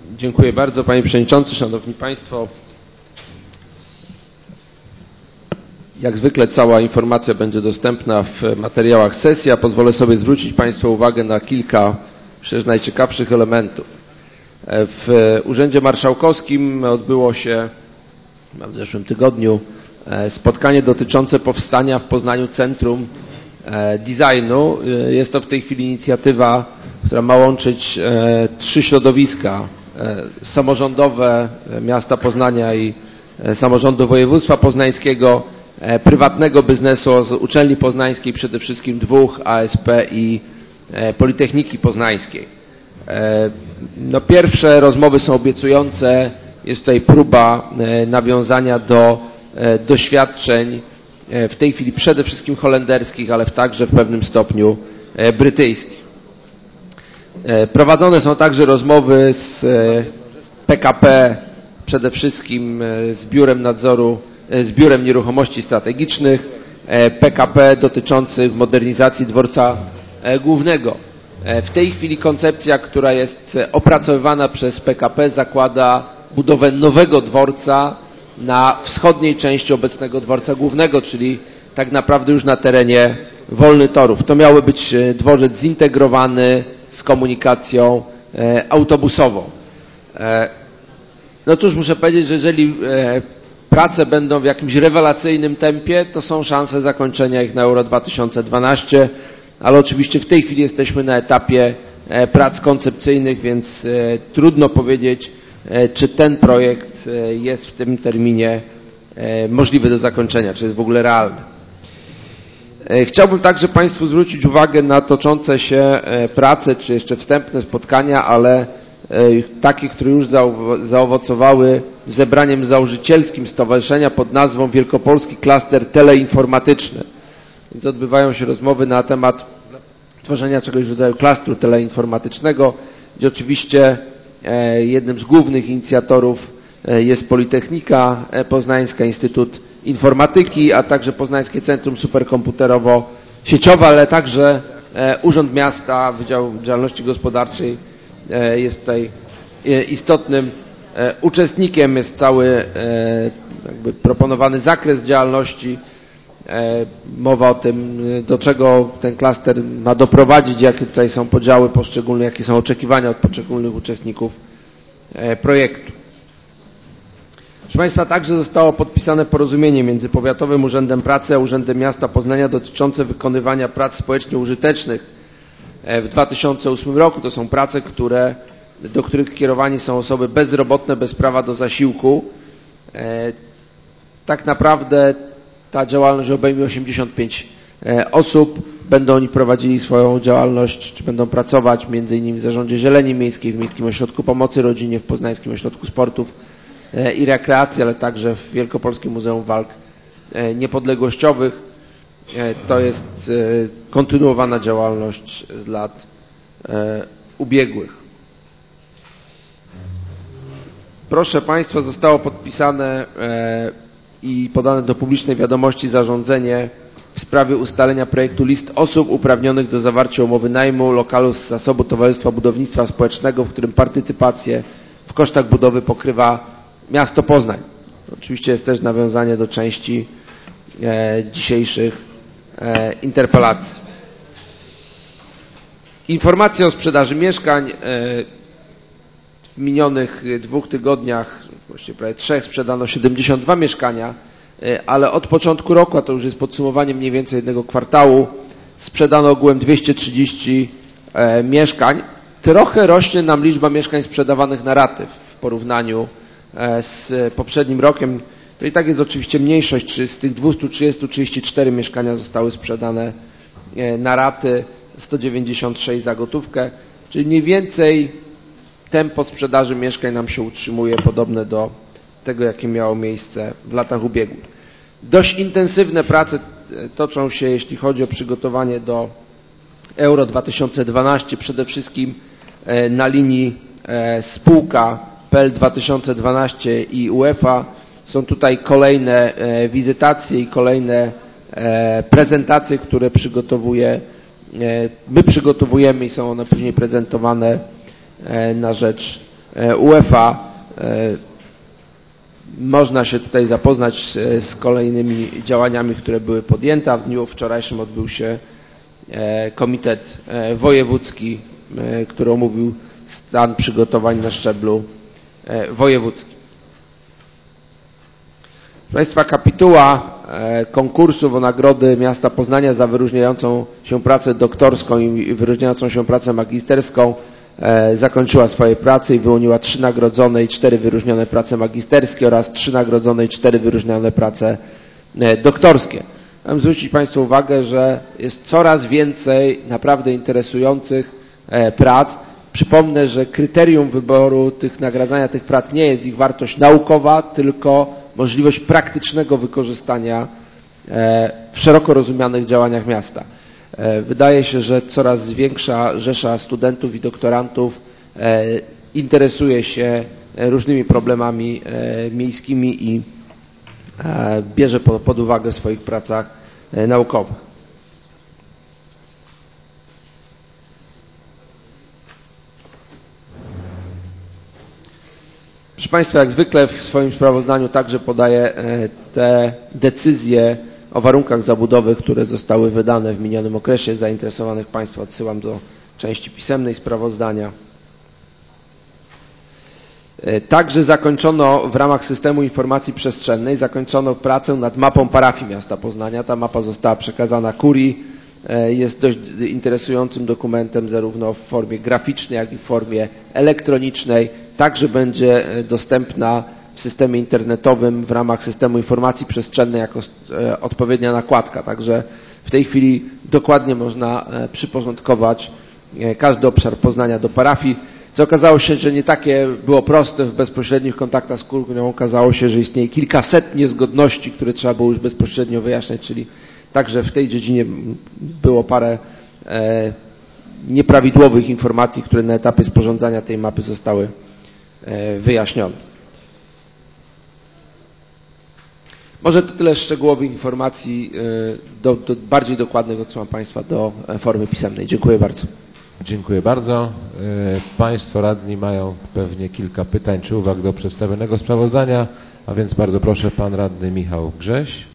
Dziękuję bardzo, Panie Przewodniczący, Szanowni Państwo. Jak zwykle cała informacja będzie dostępna w materiałach sesji, a pozwolę sobie zwrócić Państwu uwagę na kilka, myślę, najciekawszych elementów. W Urzędzie Marszałkowskim odbyło się w zeszłym tygodniu spotkanie dotyczące powstania w Poznaniu Centrum Designu. Jest to w tej chwili inicjatywa, która ma łączyć 3 środowiska samorządowe miasta Poznania i samorządu województwa poznańskiego, prywatnego biznesu, z Uczelni Poznańskiej, przede wszystkim 2 ASP i Politechniki Poznańskiej. No, pierwsze rozmowy są obiecujące. Jest tutaj próba nawiązania do doświadczeń w tej chwili przede wszystkim holenderskich, ale także w pewnym stopniu brytyjskich. Prowadzone są także rozmowy z PKP, przede wszystkim z Biurem Nieruchomości Strategicznych, PKP dotyczących modernizacji dworca głównego. W tej chwili koncepcja, która jest opracowywana przez PKP, zakłada budowę nowego dworca na wschodniej części obecnego dworca głównego, czyli tak naprawdę już na terenie Wolnych Torów. To miały być dworzec zintegrowany z komunikacją autobusową. No cóż, muszę powiedzieć, że jeżeli prace będą w jakimś rewelacyjnym tempie, to są szanse zakończenia ich na Euro 2012, ale oczywiście w tej chwili jesteśmy na etapie prac koncepcyjnych, więc trudno powiedzieć, czy ten projekt jest w tym terminie możliwy do zakończenia, czy jest w ogóle realny. Chciałbym także Państwu zwrócić uwagę na toczące się prace, czy jeszcze wstępne spotkania, ale takie, które już zaowocowały zebraniem założycielskim stowarzyszenia pod nazwą Wielkopolski Klaster Teleinformatyczny. Więc odbywają się rozmowy na temat tworzenia czegoś w rodzaju klastru teleinformatycznego, gdzie oczywiście jednym z głównych inicjatorów jest Politechnika Poznańska, Instytut Informatyki, a także Poznańskie Centrum Superkomputerowo-Sieciowe, ale także Urząd Miasta, Wydział Działalności Gospodarczej jest tutaj istotnym uczestnikiem. Jest cały jakby proponowany zakres działalności. Mowa o tym, do czego ten klaster ma doprowadzić, jakie tutaj są podziały poszczególne, jakie są oczekiwania od poszczególnych uczestników projektu. Proszę Państwa, także zostało podpisane porozumienie między Powiatowym Urzędem Pracy a Urzędem Miasta Poznania dotyczące wykonywania prac społecznie użytecznych w 2008 roku. To są prace, do których kierowani są osoby bezrobotne, bez prawa do zasiłku. Tak naprawdę ta działalność obejmie 85 osób. Będą oni prowadzili swoją działalność, czy będą pracować m.in. w Zarządzie Zieleni Miejskiej, w Miejskim Ośrodku Pomocy Rodzinie, w Poznańskim Ośrodku Sportów i Rekreacji, ale także w Wielkopolskim Muzeum Walk Niepodległościowych. To jest kontynuowana działalność z lat ubiegłych. Proszę Państwa, zostało podpisane i podane do publicznej wiadomości zarządzenie w sprawie ustalenia projektu list osób uprawnionych do zawarcia umowy najmu lokalu z zasobu Towarzystwa Budownictwa Społecznego, w którym partycypację w kosztach budowy pokrywa miasto Poznań. Oczywiście jest też nawiązanie do części dzisiejszych interpelacji. Informacje o sprzedaży mieszkań. W minionych 2 tygodniach, właściwie prawie 3, sprzedano 72 mieszkania, ale od początku roku, a to już jest podsumowanie mniej więcej jednego kwartału, sprzedano ogółem 230 mieszkań. Trochę rośnie nam liczba mieszkań sprzedawanych na raty w porównaniu z poprzednim rokiem. To i tak jest oczywiście mniejszość, z tych 230, 34 mieszkania zostały sprzedane na raty, 196 za gotówkę, czyli mniej więcej tempo sprzedaży mieszkań nam się utrzymuje podobne do tego, jakie miało miejsce w latach ubiegłych. Dość intensywne prace toczą się, jeśli chodzi o przygotowanie do Euro 2012, przede wszystkim na linii spółka PL 2012 i UEFA. Są tutaj kolejne wizytacje i kolejne prezentacje, które my przygotowujemy i są one później prezentowane na rzecz UEFA. Można się tutaj zapoznać z kolejnymi działaniami, które były podjęte. W dniu wczorajszym odbył się komitet wojewódzki, który omówił stan przygotowań na szczeblu wojewódzkim. Proszę Państwa, kapituła konkursów o nagrody miasta Poznania za wyróżniającą się pracę doktorską i wyróżniającą się pracę magisterską zakończyła swoje prace i wyłoniła 3 nagrodzone i 4 wyróżnione prace magisterskie oraz 3 nagrodzone i 4 wyróżnione prace doktorskie. Chciałem zwrócić Państwu uwagę, że jest coraz więcej naprawdę interesujących prac. Przypomnę, że kryterium wyboru nagradzania tych prac nie jest ich wartość naukowa, tylko możliwość praktycznego wykorzystania w szeroko rozumianych działaniach miasta. Wydaje się, że coraz większa rzesza studentów i doktorantów interesuje się różnymi problemami miejskimi i bierze pod uwagę w swoich pracach naukowych. Proszę Państwa, jak zwykle w swoim sprawozdaniu także podaję te decyzje o warunkach zabudowy, które zostały wydane w minionym okresie. Zainteresowanych Państwa odsyłam do części pisemnej sprawozdania. Także zakończono w ramach systemu informacji przestrzennej pracę nad mapą parafii miasta Poznania. Ta mapa została przekazana kurii. Jest dość interesującym dokumentem zarówno w formie graficznej, jak i w formie elektronicznej. Także będzie dostępna w systemie internetowym w ramach systemu informacji przestrzennej jako odpowiednia nakładka. Także w tej chwili dokładnie można przyporządkować każdy obszar Poznania do parafii. Co okazało się, że nie takie było proste w bezpośrednich kontaktach z kurią. Okazało się, że istnieje kilkaset niezgodności, które trzeba było już bezpośrednio wyjaśniać, czyli także w tej dziedzinie było parę nieprawidłowych informacji, które na etapie sporządzania tej mapy zostały wyjaśnione. Może to tyle szczegółowych informacji, bardziej dokładnych odsyłam Państwa do formy pisemnej. Dziękuję bardzo. Dziękuję bardzo. Państwo radni mają pewnie kilka pytań czy uwag do przedstawionego sprawozdania, a więc bardzo proszę, pan radny Michał Grześ.